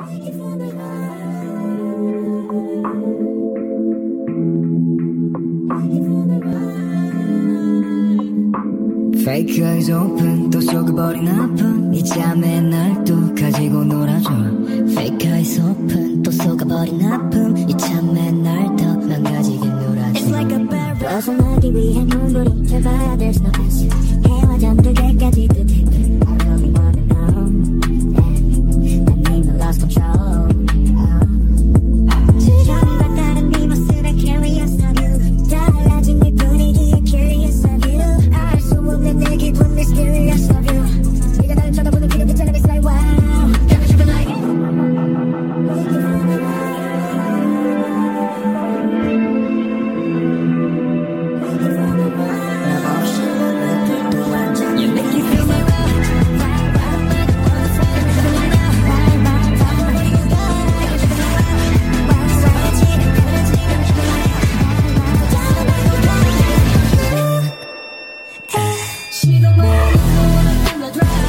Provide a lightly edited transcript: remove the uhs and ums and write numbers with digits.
Fake eyes open 또 속아버린 아픔 이 잠에 날 또 가지고 놀아줘 Fake eyes open 또 속아버린 아픔 이 잠에 날 더 망가지게 놀아줘 It's like a barrel 벗어나기 위해 눈물이 켜봐야 there's no answer 해와 잠들 때까지 끝에 I really wanna know yeah. 난 이미 lost control 주변과 다른 네 모습에 curious of you 달라진 네 분위기에 curious of you 알 수 없는 내 기분 mysterious of you 네가 나를 쳐다보는 기분 괜찮아 it's like wow got you like you make you feel my She the one who drive